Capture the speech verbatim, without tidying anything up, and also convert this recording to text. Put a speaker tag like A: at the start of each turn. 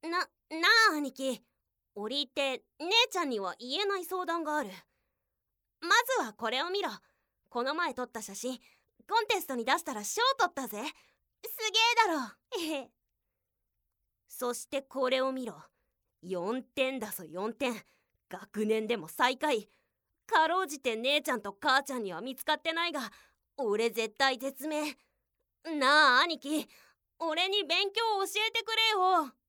A: な、なあ兄貴、折り入って姉ちゃんには言えない相談がある。まずはこれを見ろ。この前撮った写真、コンテストに出したら賞取ったぜ。すげえだろ。えへ。そしてこれを見ろ。よんてんだぞよんてん。学年でも最下位。かろうじて姉ちゃんと母ちゃんには見つかってないが、俺絶対絶命。なあ兄貴、俺に勉強教えてくれよ。